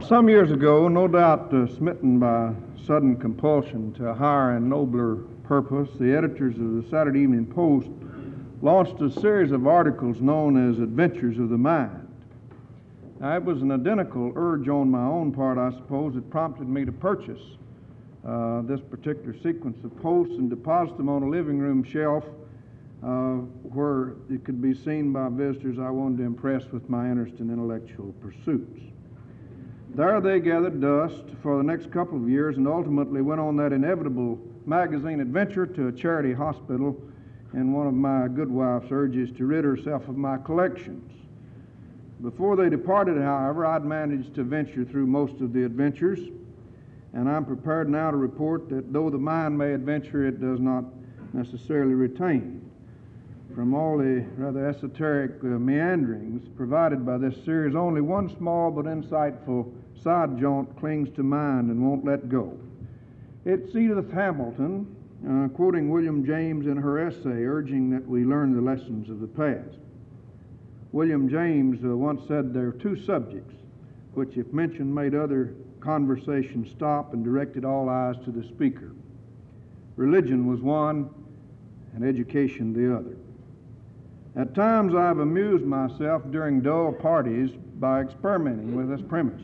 Some years ago, no doubt smitten by sudden compulsion to a higher and nobler purpose, the editors of the Saturday Evening Post launched a series of articles known as Adventures of the Mind. Now, it was an identical urge on my own part, I suppose, that prompted me to purchase this particular sequence of posts and deposit them on a living room shelf where it could be seen by visitors I wanted to impress with my interest in intellectual pursuits. There they gathered dust for the next couple of years and ultimately went on that inevitable magazine adventure to a charity hospital in one of my good wife's urges to rid herself of my collections. Before they departed, however, I'd managed to venture through most of the adventures, and I'm prepared now to report that though the mind may adventure, it does not necessarily retain. From all the rather esoteric meanderings provided by this series, only one small but insightful side jaunt clings to mind and won't let go. It's Edith Hamilton, quoting William James in her essay, urging that we learn the lessons of the past. William James once said there are two subjects which, if mentioned, made other conversation stop and directed all eyes to the speaker. Religion was one, and education the other. At times I've amused myself during dull parties by experimenting with this premise.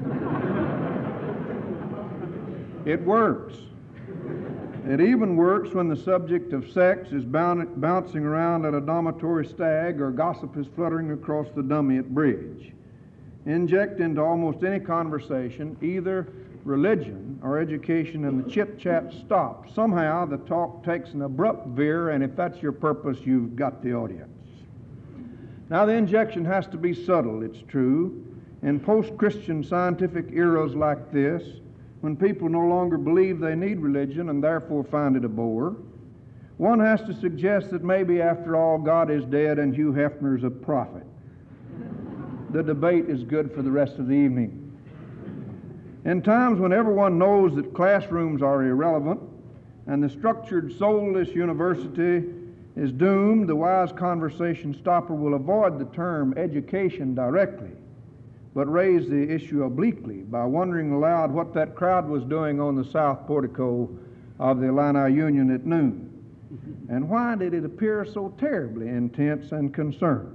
It works. It even works when the subject of sex is bouncing around at a dormitory stag or gossip is fluttering across the dummy at bridge. Inject into almost any conversation either religion or education and the chit-chat stops. Somehow the talk takes an abrupt veer, and if that's your purpose, you've got the audience. Now, the injection has to be subtle, it's true. In post-Christian scientific eras like this, when people no longer believe they need religion and therefore find it a bore, one has to suggest that maybe, after all, God is dead and Hugh Hefner's a prophet. The debate is good for the rest of the evening. In times when everyone knows that classrooms are irrelevant and the structured, soulless university is doomed, the wise conversation stopper will avoid the term education directly, but raise the issue obliquely by wondering aloud what that crowd was doing on the south portico of the Illini Union at noon, and why did it appear so terribly intense and concerned.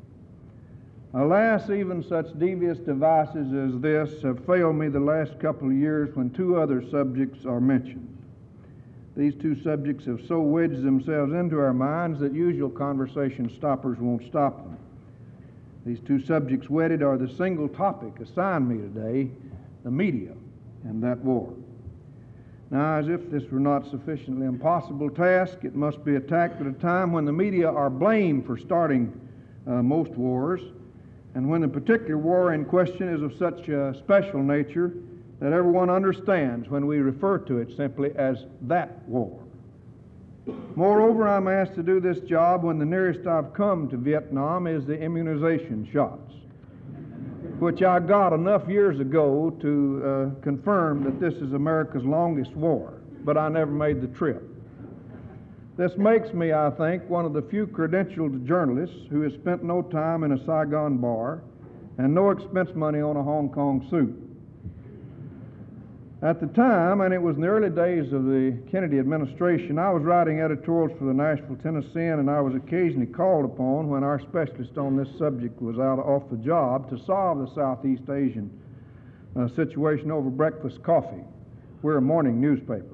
Alas, even such devious devices as this have failed me the last couple of years when two other subjects are mentioned. These two subjects have so wedged themselves into our minds that usual conversation stoppers won't stop them. These two subjects wedded are the single topic assigned me today, the media and that war. Now, as if this were not sufficiently impossible task, it must be attacked at a time when the media are blamed for starting most wars, and when the particular war in question is of such a special nature that everyone understands when we refer to it simply as that war. Moreover, I'm asked to do this job when the nearest I've come to Vietnam is the immunization shots, which I got enough years ago to confirm that this is America's longest war, but I never made the trip. This makes me, I think, one of the few credentialed journalists who has spent no time in a Saigon bar and no expense money on a Hong Kong suit. At the time, and it was in the early days of the Kennedy administration, I was writing editorials for the Nashville Tennessean, and I was occasionally called upon, when our specialist on this subject was out off the job, to solve the Southeast Asian situation over breakfast coffee. We're a morning newspaper.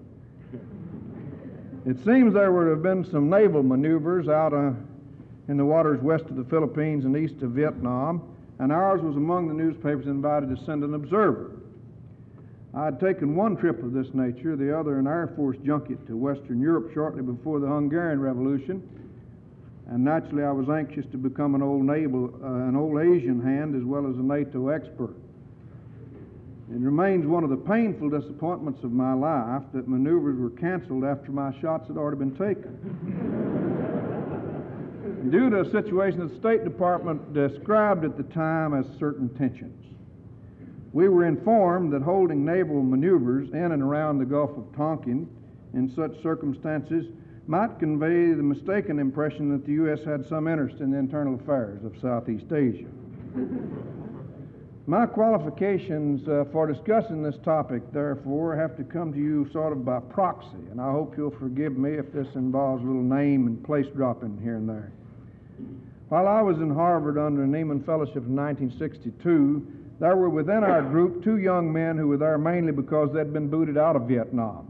It seems there would have been some naval maneuvers out in the waters west of the Philippines and east of Vietnam, and ours was among the newspapers invited to send an observer. I had taken one trip of this nature, the other an Air Force junket to Western Europe shortly before the Hungarian Revolution, and naturally I was anxious to become an old Asian hand as well as a NATO expert. It remains one of the painful disappointments of my life that maneuvers were canceled after my shots had already been taken. Due to a situation that the State Department described at the time as certain tensions. We were informed that holding naval maneuvers in and around the Gulf of Tonkin in such circumstances might convey the mistaken impression that the U.S. had some interest in the internal affairs of Southeast Asia. My qualifications for discussing this topic, therefore, have to come to you sort of by proxy, and I hope you'll forgive me if this involves a little name and place dropping here and there. While I was in Harvard under the Nieman Fellowship in 1962, there were within our group two young men who were there mainly because they'd been booted out of Vietnam.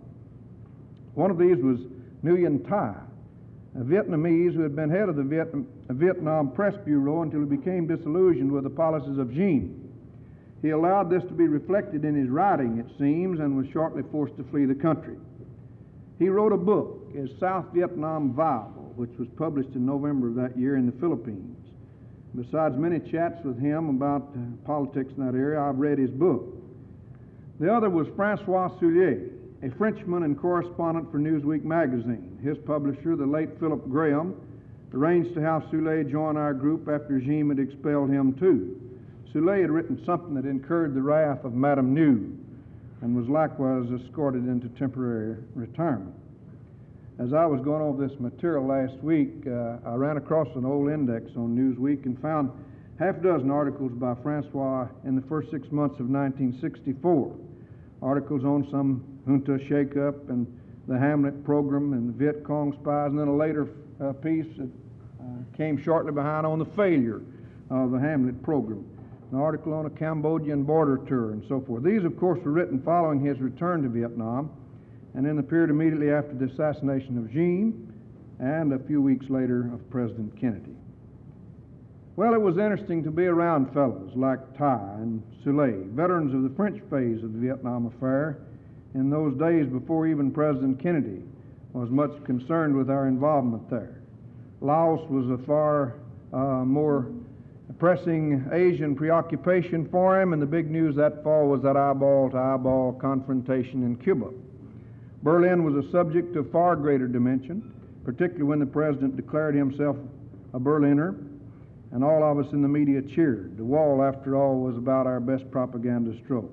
One of these was Nguyen Thai, a Vietnamese who had been head of the Vietnam Press Bureau until he became disillusioned with the policies of Diem. He allowed this to be reflected in his writing, it seems, and was shortly forced to flee the country. He wrote a book, Is South Vietnam Viable?, which was published in November of that year in the Philippines. Besides many chats with him about politics in that area, I've read his book. The other was Francois Soulier, a Frenchman and correspondent for Newsweek magazine. His publisher, the late Philip Graham, arranged to have Soulier join our group after Diem had expelled him too. Soulier had written something that incurred the wrath of Madame New and was likewise escorted into temporary retirement. As I was going over this material last week, I ran across an old index on Newsweek and found half a dozen articles by Francois in the first 6 months of 1964. Articles on some junta shakeup and the Hamlet program and the Viet Cong spies, and then a later piece that came shortly behind on the failure of the Hamlet program. An article on a Cambodian border tour and so forth. These, of course, were written following his return to Vietnam and in the period immediately after the assassination of Diem and a few weeks later of President Kennedy. Well, it was interesting to be around fellows like Thai and Soulier, veterans of the French phase of the Vietnam affair in those days before even President Kennedy was much concerned with our involvement there. Laos was a far more pressing Asian preoccupation for him, and the big news that fall was that eyeball-to-eyeball confrontation in Cuba. Berlin was a subject of far greater dimension, particularly when the president declared himself a Berliner, and all of us in the media cheered. The wall, after all, was about our best propaganda stroke.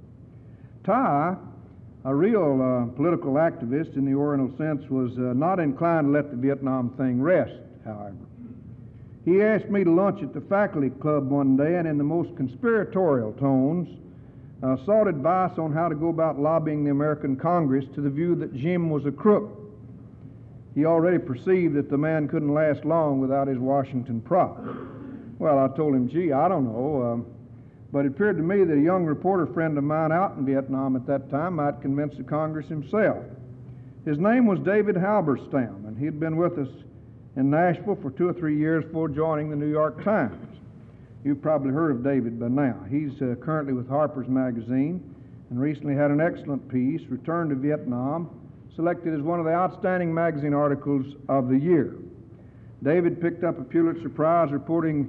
Thai, a real political activist in the Oriental sense, was not inclined to let the Vietnam thing rest, however. He asked me to lunch at the faculty club one day, and in the most conspiratorial tones, sought advice on how to go about lobbying the American Congress to the view that Diem was a crook. He already perceived that the man couldn't last long without his Washington prop. Well, I told him, gee, I don't know, but it appeared to me that a young reporter friend of mine out in Vietnam at that time might convince the Congress himself. His name was David Halberstam, and he'd been with us in Nashville for 2 or 3 years before joining the New York Times. You've probably heard of David by now. He's currently with Harper's Magazine and recently had an excellent piece, Return to Vietnam, selected as one of the outstanding magazine articles of the year. David picked up a Pulitzer Prize reporting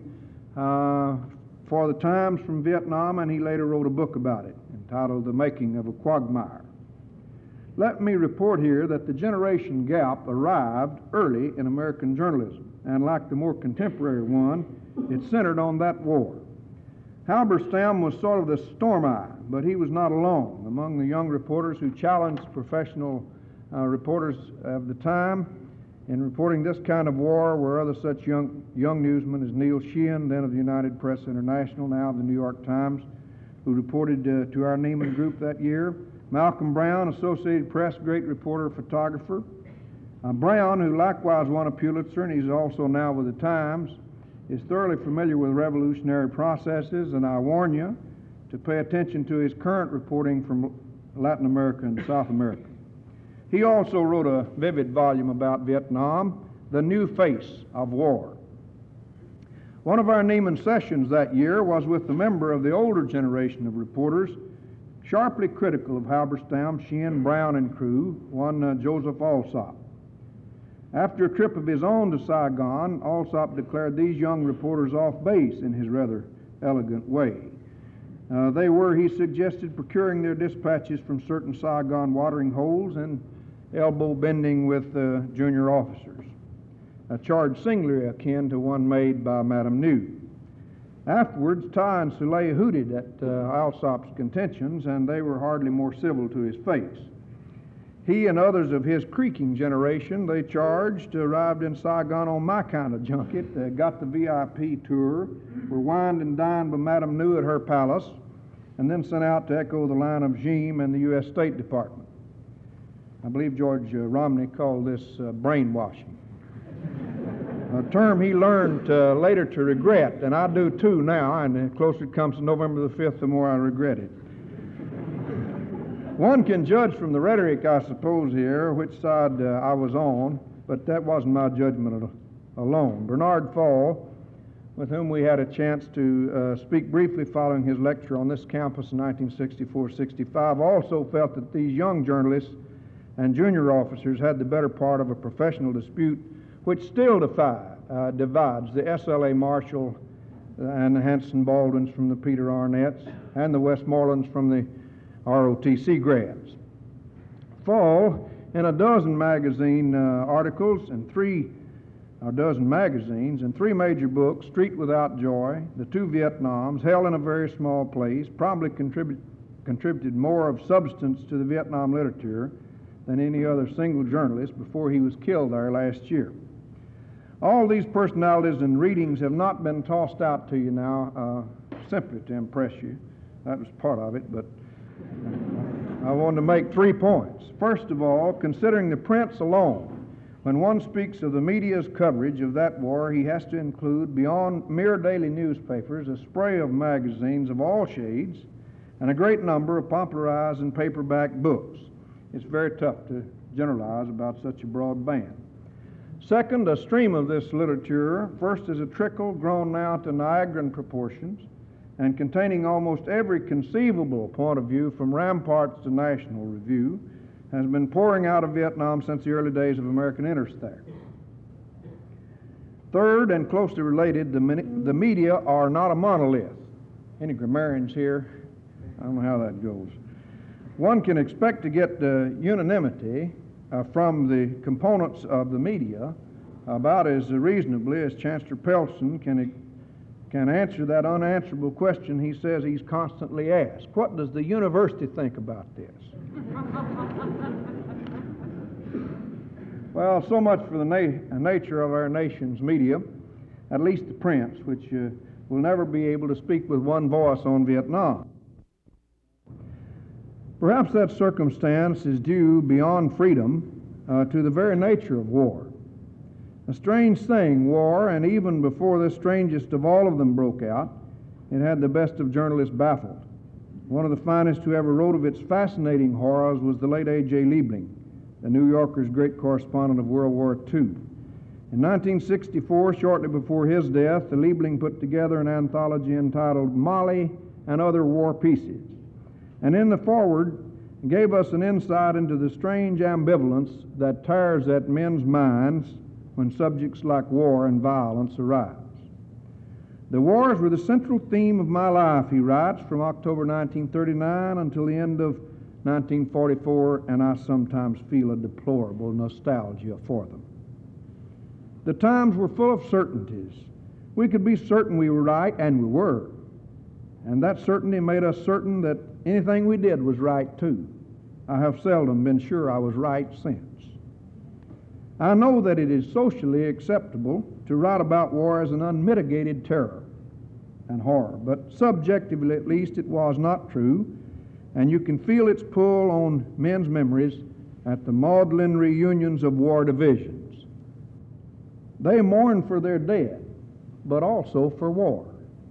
for the Times from Vietnam, and he later wrote a book about it entitled The Making of a Quagmire. Let me report here that the generation gap arrived early in American journalism, and like the more contemporary one, it centered on that war. Halberstam was sort of the storm eye, but he was not alone. Among the young reporters who challenged professional reporters of the time in reporting this kind of war were other such young newsmen as Neil Sheehan, then of the United Press International, now of the New York Times, who reported to our Nieman group that year. Malcolm Brown, Associated Press, great reporter, photographer. Brown, who likewise won a Pulitzer, and he's also now with the Times, is thoroughly familiar with revolutionary processes, and I warn you to pay attention to his current reporting from Latin America and South America. He also wrote a vivid volume about Vietnam, The New Face of War. One of our Nieman sessions that year was with the member of the older generation of reporters, sharply critical of Halberstam, Sheehan, Brown, and crew, one Joseph Alsop. After a trip of his own to Saigon, Alsop declared these young reporters off base in his rather elegant way. They were, he suggested, procuring their dispatches from certain Saigon watering holes and elbow bending with junior officers, a charge singularly akin to one made by Madame New. Afterwards, Thai and Soulier hooted at Alsop's contentions, and they were hardly more civil to his face. He and others of his creaking generation, they charged, arrived in Saigon on my kind of junket, got the VIP tour, were wined and dined by Madame New at her palace, and then sent out to echo the line of Jim and the U.S. State Department. I believe George Romney called this brainwashing, a term he learned later to regret, and I do too now, and the closer it comes to November the 5th, the more I regret it. One can judge from the rhetoric, I suppose, here, which side I was on, but that wasn't my judgment alone. Bernard Fall, with whom we had a chance to speak briefly following his lecture on this campus in 1964-65, also felt that these young journalists and junior officers had the better part of a professional dispute which still divides the S.L.A. Marshall and the Hanson Baldwins from the Peter Arnetts and the Westmorelands from the ROTC grads. Fall, in a dozen magazine articles and three magazines and three major books, Street Without Joy, The Two Vietnams, Hell in a Very Small Place, probably contributed more of substance to the Vietnam literature than any other single journalist before he was killed there last year. All these personalities and readings have not been tossed out to you now simply to impress you. That was part of it, but I wanted to make 3 points. First of all, considering the prints alone, when one speaks of the media's coverage of that war, he has to include, beyond mere daily newspapers, a spray of magazines of all shades and a great number of popularized and paperback books. It's very tough to generalize about such a broad band. Second, a stream of this literature, first as a trickle grown now to Niagaran proportions and containing almost every conceivable point of view from Ramparts to National Review, has been pouring out of Vietnam since the early days of American interest there. Third, and closely related, the media are not a monolith. Any grammarians here? I don't know how that goes. One can expect to get unanimity from the components of the media about as reasonably as Chancellor Pelson can answer that unanswerable question he says he's constantly asked. What does the university think about this? Well, so much for the nature of our nation's media, at least the prints, which will never be able to speak with one voice on Vietnam. Perhaps that circumstance is due beyond freedom to the very nature of war. A strange thing, war, and even before the strangest of all of them broke out, it had the best of journalists baffled. One of the finest who ever wrote of its fascinating horrors was the late A.J. Liebling, the New Yorker's great correspondent of World War II. In 1964, shortly before his death, Liebling put together an anthology entitled Molly and Other War Pieces, and in the foreword gave us an insight into the strange ambivalence that tears at men's minds when subjects like war and violence arise. The wars were the central theme of my life, he writes, from October 1939 until the end of 1944, and I sometimes feel a deplorable nostalgia for them. The times were full of certainties. We could be certain we were right, and we were. And that certainty made us certain that anything we did was right, too. I have seldom been sure I was right since. I know that it is socially acceptable to write about war as an unmitigated terror and horror, but subjectively at least it was not true, and you can feel its pull on men's memories at the maudlin reunions of war divisions. They mourn for their dead, but also for war.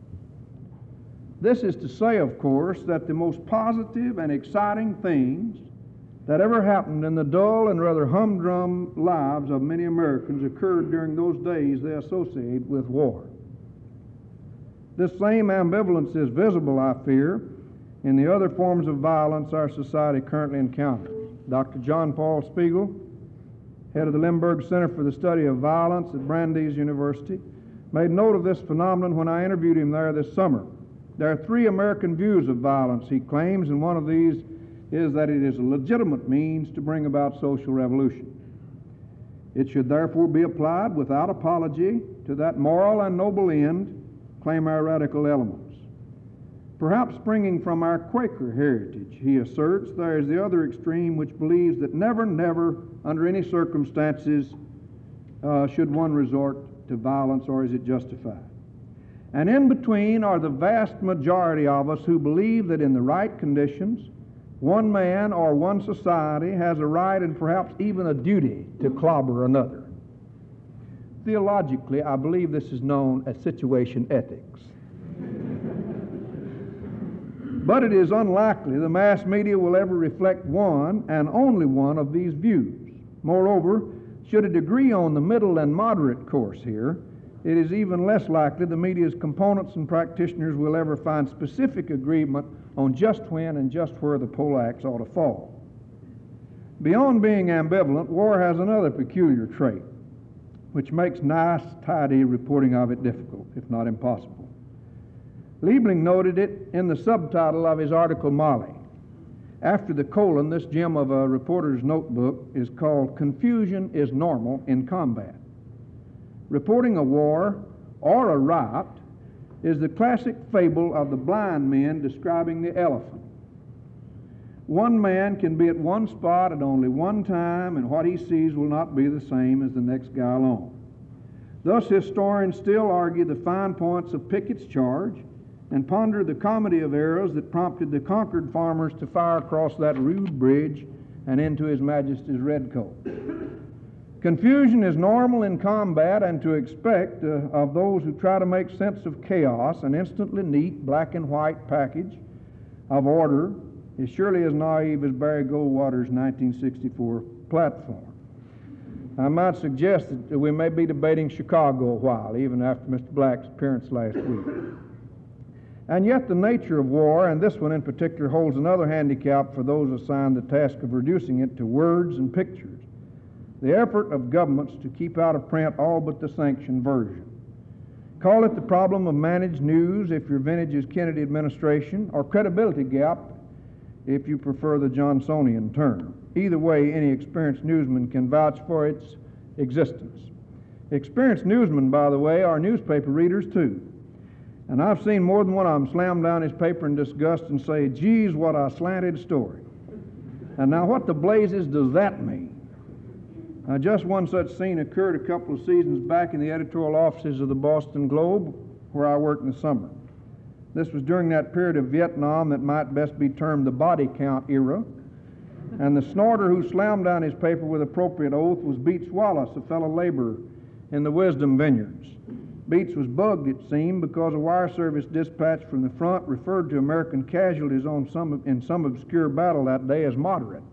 This is to say, of course, that the most positive and exciting things that ever happened in the dull and rather humdrum lives of many Americans occurred during those days they associate with war. This same ambivalence is visible, I fear, in the other forms of violence our society currently encounters. Dr. John Paul Spiegel, head of the Limburg Center for the Study of Violence at Brandeis University, made note of this phenomenon when I interviewed him there this summer. There are 3 American views of violence, he claims, and one of these is that it is a legitimate means to bring about social revolution. It should therefore be applied without apology to that moral and noble end, claim our radical elements. perhaps springing from our Quaker heritage. He asserts there is the other extreme which believes that never, never, under any circumstances, should one resort to violence, or is it justified. And in between are the vast majority of us who believe that in the right conditions, one man or one society has a right and perhaps even a duty to clobber another. Theologically, I believe this is known as situation ethics. But it is unlikely the mass media will ever reflect one and only one of these views. Moreover, should it agree on the middle and moderate course here, it is even less likely the media's components and practitioners will ever find specific agreement on just when and just where the poleaxe ought to fall. Beyond being ambivalent, war has another peculiar trait, which makes nice, tidy reporting of it difficult, if not impossible. Liebling noted it in the subtitle of his article, Mali. After the colon, this gem of a reporter's notebook is called "Confusion is Normal in Combat." Reporting a war or a riot is the classic fable of the blind men describing the elephant. One man can be at one spot at only one time, and what he sees will not be the same as the next guy along. Thus, historians still argue the fine points of Pickett's charge and ponder the comedy of errors that prompted the conquered farmers to fire across that rude bridge and into His Majesty's redcoat. Confusion is normal in combat, and to expect of those who try to make sense of chaos an instantly neat black and white package of order is surely as naive as Barry Goldwater's 1964 platform. I might suggest that we may be debating Chicago a while, even after Mr. Black's appearance last week. And yet the nature of war, and this one in particular, holds another handicap for those assigned the task of reducing it to words and pictures: the effort of governments to keep out of print all but the sanctioned version. Call it the problem of managed news if your vintage is Kennedy administration, or credibility gap if you prefer the Johnsonian term. Either way, any experienced newsman can vouch for its existence. Experienced newsmen, by the way, are newspaper readers too. And I've seen more than one of them slam down his paper in disgust and say, "Geez, what a slanted story." And now what the blazes does that mean? Just one such scene occurred a couple of seasons back in the editorial offices of the Boston Globe, where I worked in the summer. This was during that period of Vietnam that might best be termed the body count era. And the snorter who slammed down his paper with appropriate oath was Beats Wallace, a fellow laborer in the Wisdom Vineyards. Beats was bugged, it seemed, because a wire service dispatch from the front referred to American casualties in some obscure battle that day as moderate.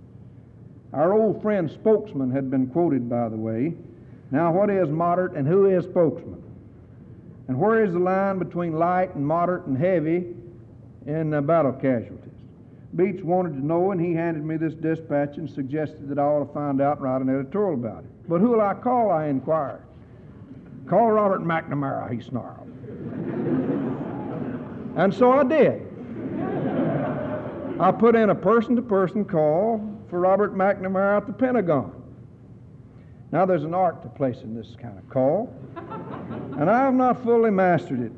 Our old friend Spokesman had been quoted, by the way. Now, what is moderate and who is Spokesman? And where is the line between light and moderate and heavy in battle casualties? Beats wanted to know, and he handed me this dispatch and suggested that I ought to find out and write an editorial about it. "But who will I call?" I inquired. "Call Robert McNamara," he snarled. And so I did. I put in a person-to-person call for Robert McNamara at the Pentagon. Now, there's an art to placing this kind of call, and I have not fully mastered it,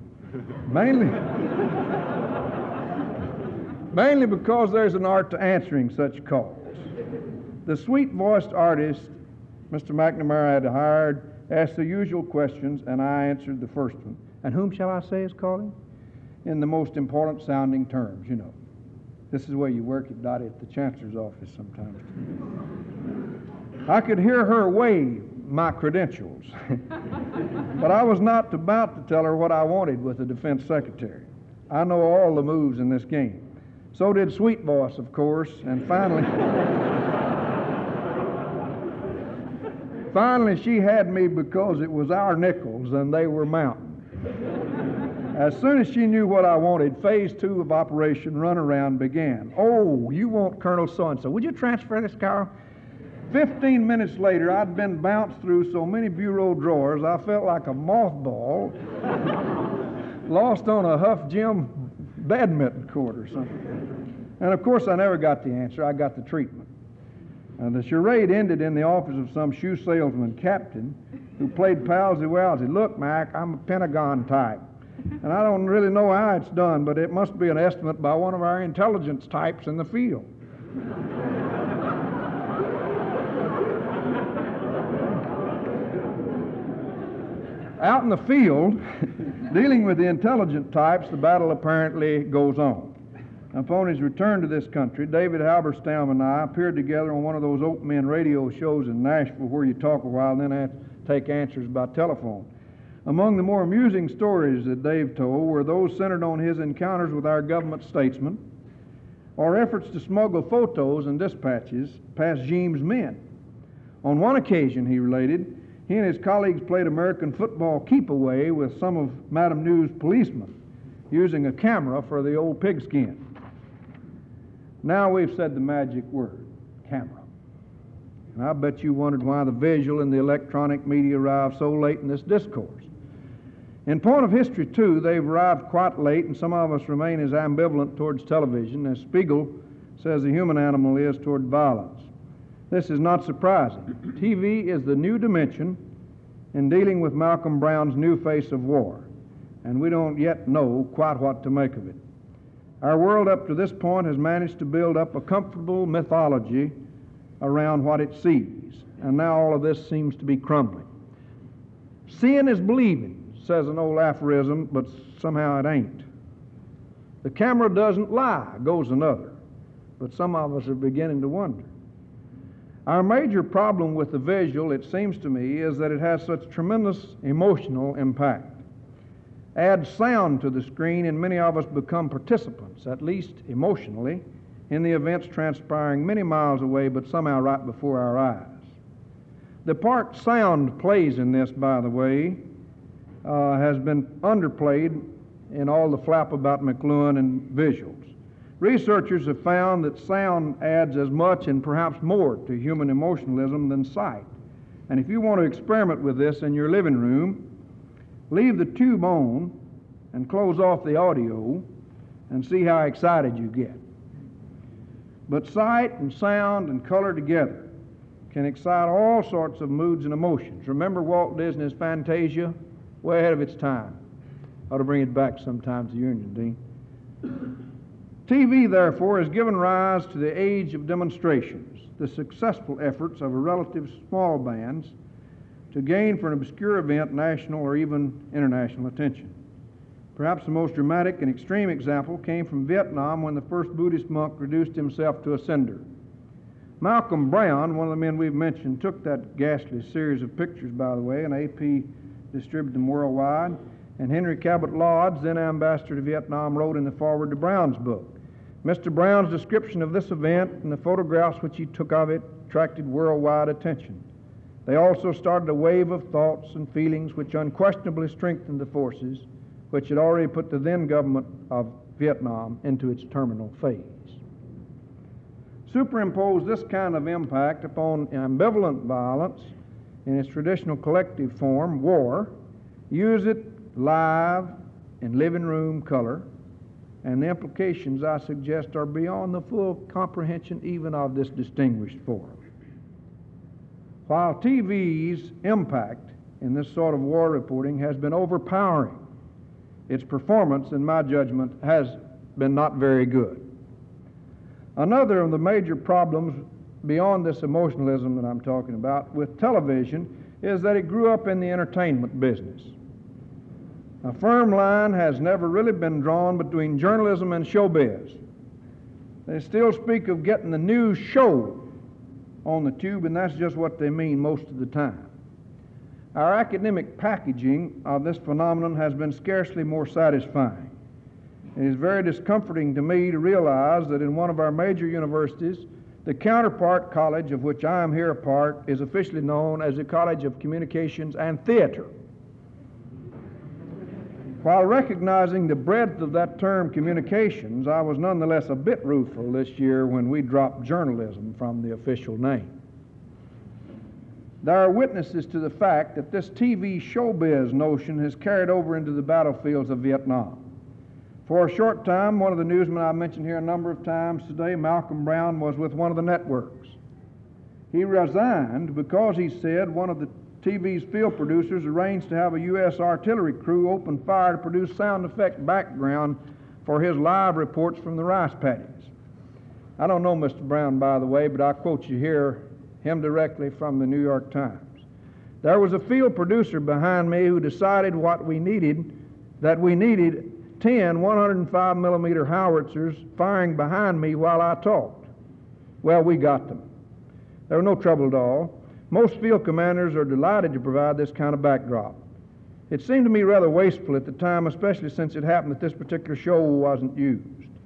mainly because there's an art to answering such calls. The sweet-voiced artist Mr. McNamara had hired asked the usual questions, and I answered the first one. "And whom shall I say is calling?" In the most important sounding terms, you know. This is where you work it, Dottie, at the Chancellor's office sometimes. I could hear her wave my credentials, but I was not about to tell her what I wanted with the Defense Secretary. I know all the moves in this game. So did Sweet Voice, of course, and finally she had me because it was our nickels and they were mountain. As soon as she knew what I wanted, phase 2 of Operation Runaround began. "Oh, you want Colonel so-and-so. Would you transfer this, Carl?" 15 minutes later, I'd been bounced through so many bureau drawers, I felt like a mothball lost on a Huff Jim badminton court or something. And of course, I never got the answer. I got the treatment. And the charade ended in the office of some shoe salesman captain who played palsy-walsy. "Look, Mac, I'm a Pentagon type. And I don't really know how it's done, but it must be an estimate by one of our intelligence types in the field. Out in the field, dealing with the intelligent types, the battle apparently goes on. Upon his return to this country, David Halberstam and I appeared together on one of those open men radio shows in Nashville where you talk a while and then take answers by telephone. Among the more amusing stories that Dave told were those centered on his encounters with our government statesmen or efforts to smuggle photos and dispatches past Jeems' men. On one occasion, he related, he and his colleagues played American football keep-away with some of Madame New's policemen using a camera for the old pigskin. Now we've said the magic word, camera. And I bet you wondered why the visual and the electronic media arrived so late in this discourse. In point of history, too, they've arrived quite late, and some of us remain as ambivalent towards television as Spiegel says the human animal is toward violence. This is not surprising. TV is the new dimension in dealing with Malcolm Brown's new face of war, and we don't yet know quite what to make of it. Our world up to this point has managed to build up a comfortable mythology around what it sees, and now all of this seems to be crumbling. Seeing is believing, says an old aphorism, but somehow it ain't. The camera doesn't lie, goes another, but some of us are beginning to wonder. Our major problem with the visual, it seems to me, is that it has such tremendous emotional impact. Add sound to the screen and many of us become participants, at least emotionally, in the events transpiring many miles away but somehow right before our eyes. The part sound plays in this, by the way, has been underplayed in all the flap about McLuhan and visuals. Researchers have found that sound adds as much and perhaps more to human emotionalism than sight. And if you want to experiment with this in your living room, leave the tube on and close off the audio and see how excited you get. But sight and sound and color together can excite all sorts of moods and emotions. Remember Walt Disney's Fantasia? Way ahead of its time. Ought to bring it back sometime to Union, Dean. TV, therefore, has given rise to the age of demonstrations, the successful efforts of a relative small bands to gain for an obscure event national or even international attention. Perhaps the most dramatic and extreme example came from Vietnam when the first Buddhist monk reduced himself to a cinder. Malcolm Brown, one of the men we've mentioned, took that ghastly series of pictures, by the way, and AP distributed them worldwide, and Henry Cabot Lodge, then ambassador to Vietnam, wrote in the foreword to Brown's book. Mr. Brown's description of this event and the photographs which he took of it attracted worldwide attention. They also started a wave of thoughts and feelings which unquestionably strengthened the forces which had already put the then government of Vietnam into its terminal phase. Superimpose this kind of impact upon ambivalent violence in its traditional collective form, war, use it live in living room color, and the implications, I suggest, are beyond the full comprehension even of this distinguished forum. While TV's impact in this sort of war reporting has been overpowering, its performance, in my judgment, has been not very good. Another of the major problems beyond this emotionalism that I'm talking about with television is that it grew up in the entertainment business. A firm line has never really been drawn between journalism and showbiz. They still speak of getting the news show on the tube, and that's just what they mean most of the time. Our academic packaging of this phenomenon has been scarcely more satisfying. It is very discomforting to me to realize that in one of our major universities, the counterpart college of which I am here a part is officially known as the College of Communications and Theater. While recognizing the breadth of that term communications, I was nonetheless a bit rueful this year when we dropped journalism from the official name. There are witnesses to the fact that this TV showbiz notion has carried over into the battlefields of Vietnam. For a short time, one of the newsmen I mentioned here a number of times today, Malcolm Brown, was with one of the networks. He resigned because, he said, one of the TV's field producers arranged to have a U.S. artillery crew open fire to produce sound effect background for his live reports from the rice paddies. I don't know Mr. Brown, by the way, but I quote you here, him directly from the New York Times. There was a field producer behind me who decided that we needed 10 105 millimeter howitzers firing behind me while I talked. Well, we got them. There was no trouble at all. Most field commanders are delighted to provide this kind of backdrop. It seemed to me rather wasteful at the time, especially since it happened that this particular show wasn't used.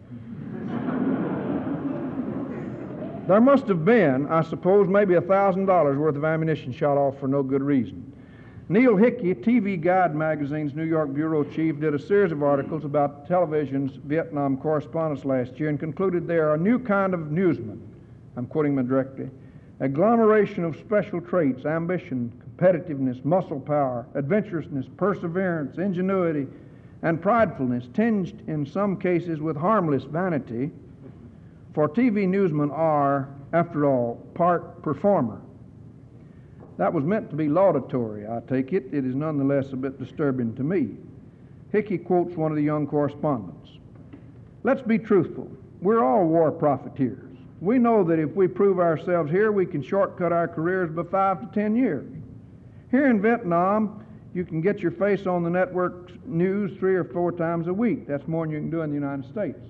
There must have been, I suppose, maybe $1,000 worth of ammunition shot off for no good reason. Neil Hickey, TV Guide magazine's New York bureau chief, did a series of articles about television's Vietnam correspondence last year and concluded they are a new kind of newsman. I'm quoting him directly. Agglomeration of special traits, ambition, competitiveness, muscle power, adventurousness, perseverance, ingenuity, and pridefulness, tinged in some cases with harmless vanity. For TV newsmen are, after all, part performer. That was meant to be laudatory, I take it. It is nonetheless a bit disturbing to me. Hickey quotes one of the young correspondents. Let's be truthful. We're all war profiteers. We know that if we prove ourselves here, we can shortcut our careers by 5 to 10 years. Here in Vietnam, you can get your face on the network's news 3 or 4 times a week. That's more than you can do in the United States.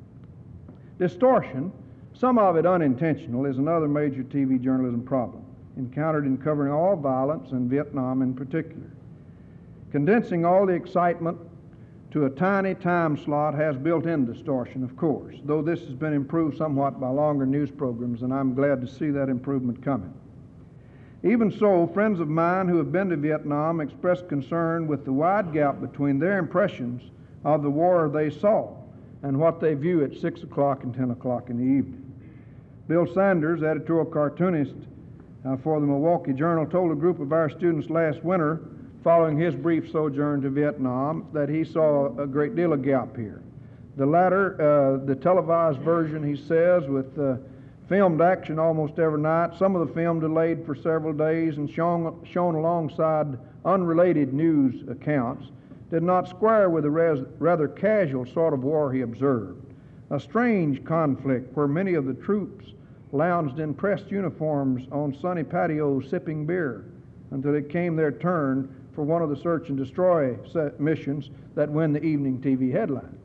Distortion, some of it unintentional, is another major TV journalism problem, encountered in covering all violence and Vietnam in particular. Condensing all the excitement to a tiny time slot has built-in distortion, of course, though this has been improved somewhat by longer news programs, and I'm glad to see that improvement coming. Even so, friends of mine who have been to Vietnam expressed concern with the wide gap between their impressions of the war they saw and what they view at 6 o'clock and 10 o'clock in the evening. Bill Sanders, editorial cartoonist for the Milwaukee Journal, told a group of our students last winter, following his brief sojourn to Vietnam, that he saw a great deal of gap here. The latter, the televised version, he says, with filmed action almost every night, some of the film delayed for several days and shown alongside unrelated news accounts, did not square with the rather casual sort of war he observed. A strange conflict where many of the troops lounged in pressed uniforms on sunny patios sipping beer until it came their turn for one of the search and destroy missions that win the evening TV headlines.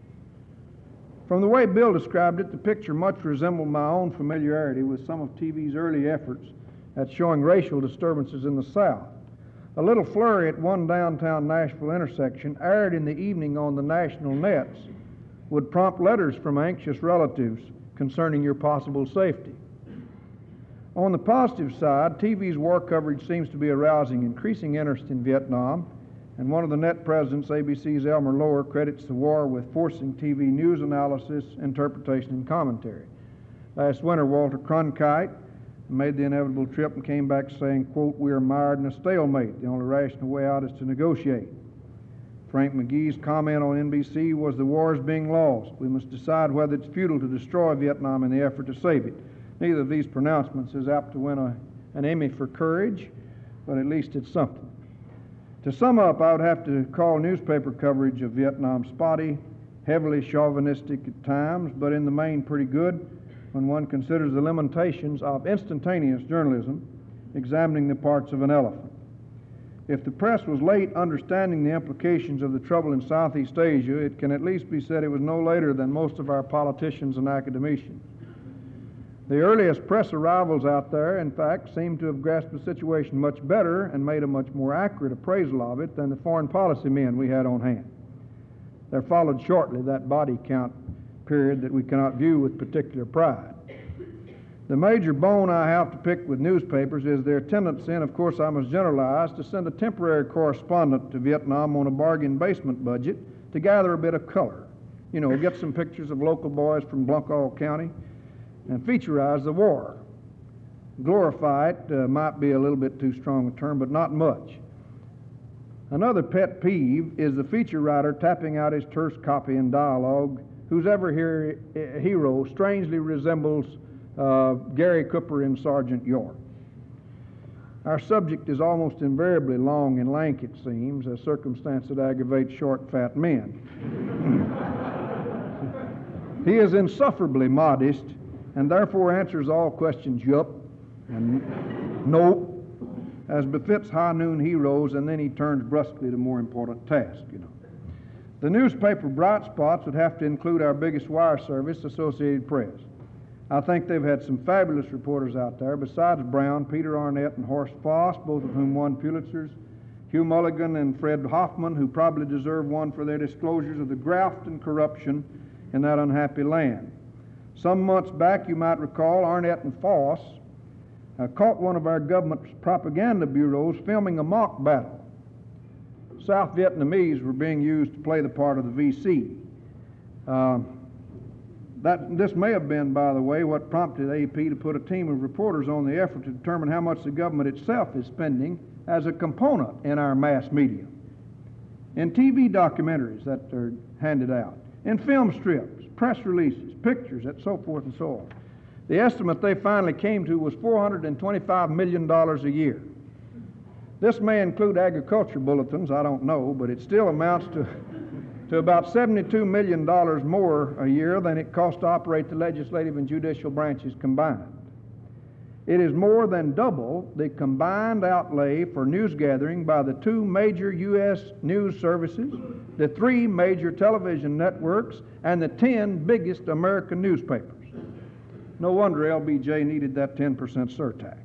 From the way Bill described it, the picture much resembled my own familiarity with some of TV's early efforts at showing racial disturbances in the South. A little flurry at one downtown Nashville intersection, aired in the evening on the national nets, would prompt letters from anxious relatives concerning your possible safety. On the positive side, TV's war coverage seems to be arousing increasing interest in Vietnam, and one of the net presidents, ABC's Elmer Lower, credits the war with forcing TV news analysis, interpretation, and commentary. Last winter, Walter Cronkite made the inevitable trip and came back saying, quote, "We are mired in a stalemate. The only rational way out is to negotiate." Frank McGee's comment on NBC was, "The war is being lost. We must decide whether it's futile to destroy Vietnam in the effort to save it." Neither of these pronouncements is apt to win an Emmy for courage, but at least it's something. To sum up, I would have to call newspaper coverage of Vietnam spotty, heavily chauvinistic at times, but in the main pretty good when one considers the limitations of instantaneous journalism, examining the parts of an elephant. If the press was late understanding the implications of the trouble in Southeast Asia, it can at least be said it was no later than most of our politicians and academicians. The earliest press arrivals out there, in fact, seem to have grasped the situation much better and made a much more accurate appraisal of it than the foreign policy men we had on hand. There followed shortly that body count period that we cannot view with particular pride. The major bone I have to pick with newspapers is their tendency, and of course I must generalize, to send a temporary correspondent to Vietnam on a bargain basement budget to gather a bit of color. You know, get some pictures of local boys from Blunkall County and featureize the war. Glorify it might be a little bit too strong a term, but not much. Another pet peeve is the feature writer tapping out his terse copy in dialogue, whose hero strangely resembles Gary Cooper in Sergeant York. Our subject is almost invariably long and lank, it seems, a circumstance that aggravates short, fat men. He is insufferably modest and therefore answers all questions yup and nope, as befits high noon heroes, and then he turns brusquely to more important tasks, The newspaper bright spots would have to include our biggest wire service, Associated Press. I think they've had some fabulous reporters out there, besides Brown, Peter Arnett, and Horace Foss, both of whom won Pulitzers, Hugh Mulligan and Fred Hoffman, who probably deserve one for their disclosures of the graft and corruption in that unhappy land. Some months back, you might recall, Arnett and Foss caught one of our government's propaganda bureaus filming a mock battle. South Vietnamese were being used to play the part of the VC. This may have been, by the way, what prompted AP to put a team of reporters on the effort to determine how much the government itself is spending as a component in our mass media, in TV documentaries that are handed out, in film strips, press releases, pictures, and so forth and so on. The estimate they finally came to was $425 million a year. This may include agriculture bulletins, I don't know, but it still amounts to about $72 million more a year than it costs to operate the legislative and judicial branches combined. It is more than double the combined outlay for news gathering by the 2 major U.S. news services, the 3 major television networks, and the 10 biggest American newspapers. No wonder LBJ needed that 10% surtax.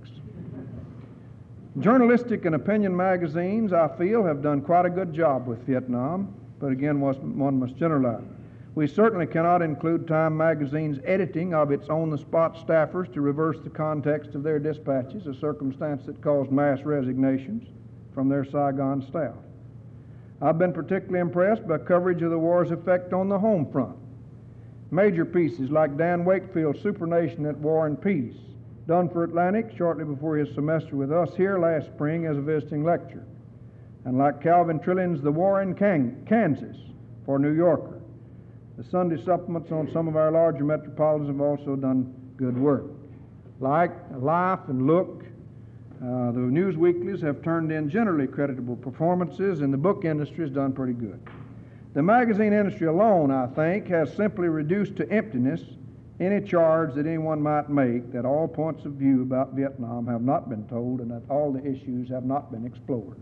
Journalistic and opinion magazines, I feel, have done quite a good job with Vietnam, but again, one must generalize. We certainly cannot include Time magazine's editing of its on-the-spot staffers to reverse the context of their dispatches, a circumstance that caused mass resignations from their Saigon staff. I've been particularly impressed by coverage of the war's effect on the home front. Major pieces like Dan Wakefield's Supernation at War and Peace, done for Atlantic shortly before his semester with us here last spring as a visiting lecturer, and like Calvin Trillion's The War in Kansas for New Yorker. The Sunday supplements on some of our larger metropolitans have also done good work. Like Life and Look, the news weeklies have turned in generally creditable performances, and the book industry has done pretty good. The magazine industry alone, I think, has simply reduced to emptiness any charge that anyone might make that all points of view about Vietnam have not been told and that all the issues have not been explored.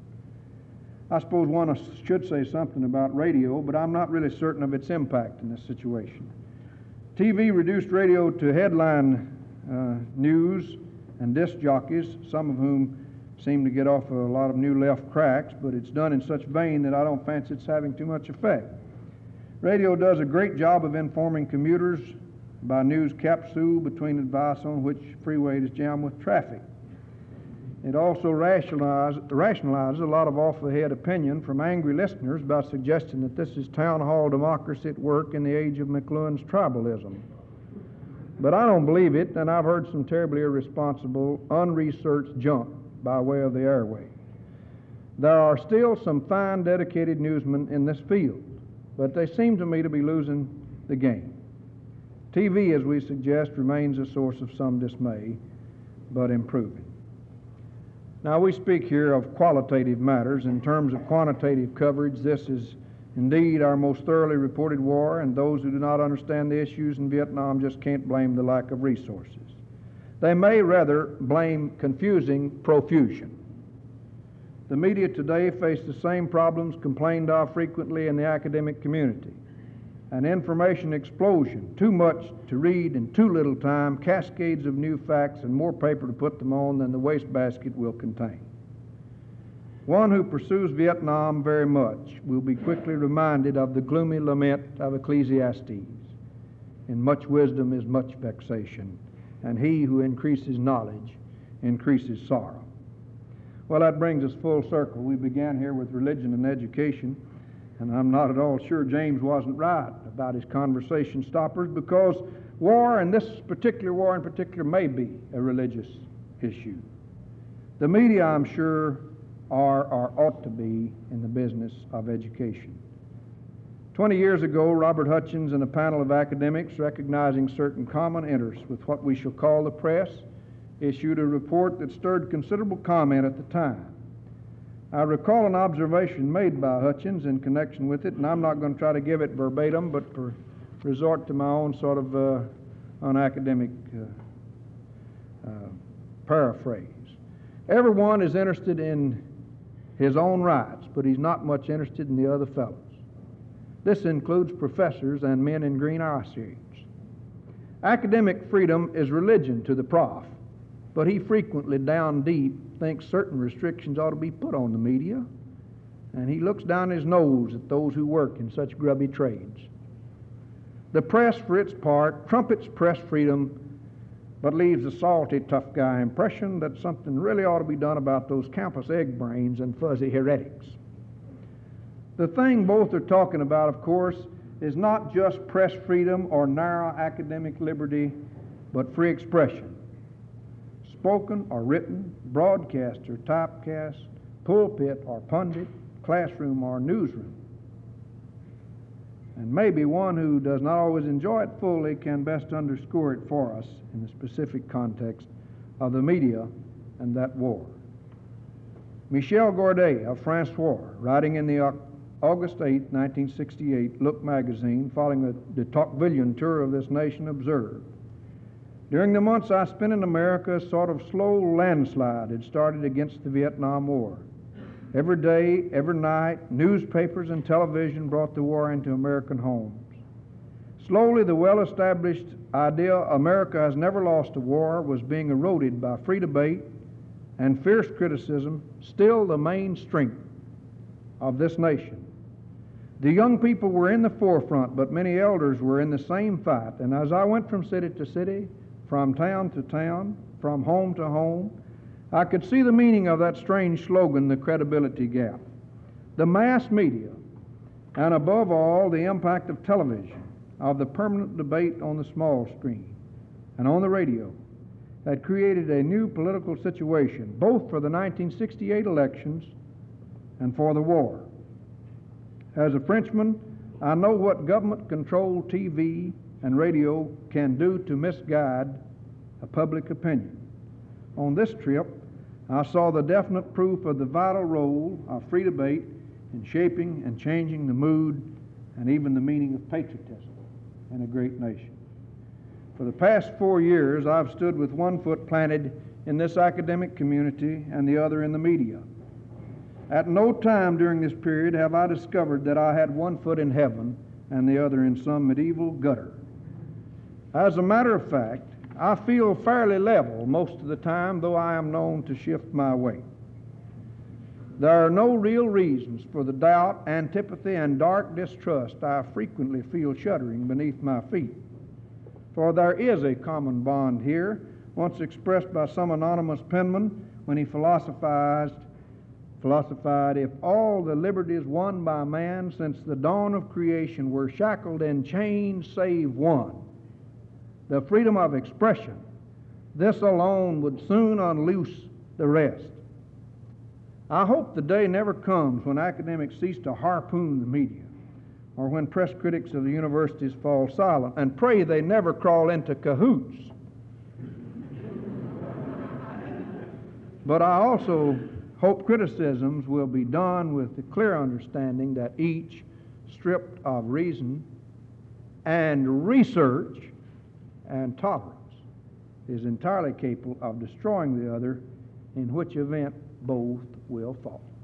I suppose one should say something about radio, but I'm not really certain of its impact in this situation. TV reduced radio to headline news and disc jockeys, some of whom seem to get off a lot of new left cracks, but it's done in such vein that I don't fancy it's having too much effect. Radio does a great job of informing commuters by news capsule between advice on which freeway is jammed with traffic. It also rationalizes a lot of off-the-head opinion from angry listeners by suggesting that this is town hall democracy at work in the age of McLuhan's tribalism. But I don't believe it, and I've heard some terribly irresponsible, unresearched junk by way of the airway. There are still some fine, dedicated newsmen in this field, but they seem to me to be losing the game. TV, as we suggest, remains a source of some dismay, but improving. Now, we speak here of qualitative matters. In terms of quantitative coverage, this is indeed our most thoroughly reported war, and those who do not understand the issues in Vietnam just can't blame the lack of resources. They may rather blame confusing profusion. The media today face the same problems complained of frequently in the academic community. An information explosion, too much to read in too little time, cascades of new facts, and more paper to put them on than the wastebasket will contain. One who pursues Vietnam very much will be quickly reminded of the gloomy lament of Ecclesiastes. In much wisdom is much vexation, and he who increases knowledge increases sorrow. Well, that brings us full circle. We began here with religion and education, and I'm not at all sure James wasn't right about his conversation stoppers, because war, and this particular war in particular, may be a religious issue. The media, I'm sure, are or ought to be in the business of education. 20 years ago, Robert Hutchins and a panel of academics, recognizing certain common interests with what we shall call the press, issued a report that stirred considerable comment at the time. I recall an observation made by Hutchins in connection with it, and I'm not going to try to give it verbatim, but resort to my own sort of unacademic paraphrase. Everyone is interested in his own rights, but he's not much interested in the other fellows. This includes professors and men in green eye shades. Academic freedom is religion to the prof, but he frequently down deep thinks certain restrictions ought to be put on the media, and he looks down his nose at those who work in such grubby trades. The press, for its part, trumpets press freedom, but leaves a salty, tough guy impression that something really ought to be done about those campus egg brains and fuzzy heretics. The thing both are talking about, of course, is not just press freedom or narrow academic liberty, but free expression. Spoken or written, broadcast or typecast, pulpit or pundit, classroom or newsroom. And maybe one who does not always enjoy it fully can best underscore it for us in the specific context of the media and that war. Michel Gordet of Francois, writing in the August 8, 1968, Look magazine, following the Tocquevillian tour of this nation, observed, "During the months I spent in America, a sort of slow landslide had started against the Vietnam War. Every day, every night, newspapers and television brought the war into American homes. Slowly, the well-established idea America has never lost a war was being eroded by free debate and fierce criticism, still the main strength of this nation. The young people were in the forefront, but many elders were in the same fight, and as I went from city to city, from town to town, from home to home, I could see the meaning of that strange slogan, the credibility gap. The mass media, and above all, the impact of television, of the permanent debate on the small screen and on the radio, had created a new political situation, both for the 1968 elections and for the war. As a Frenchman, I know what government-controlled TV and radio can do to misguide a public opinion. On this trip, I saw the definite proof of the vital role of free debate in shaping and changing the mood and even the meaning of patriotism in a great nation. For the past 4 years, I've stood with one foot planted in this academic community and the other in the media. At no time during this period have I discovered that I had one foot in heaven and the other in some medieval gutter. As a matter of fact, I feel fairly level most of the time, though I am known to shift my weight. There are no real reasons for the doubt, antipathy, and dark distrust I frequently feel shuddering beneath my feet. For there is a common bond here, once expressed by some anonymous penman when he philosophized, if all the liberties won by man since the dawn of creation were shackled in chains save one, the freedom of expression, this alone would soon unloose the rest. I hope the day never comes when academics cease to harpoon the media, or when press critics of the universities fall silent, and pray they never crawl into cahoots. But I also hope criticisms will be done with the clear understanding that each, stripped of reason and research and tolerance, is entirely capable of destroying the other, in which event both will fall.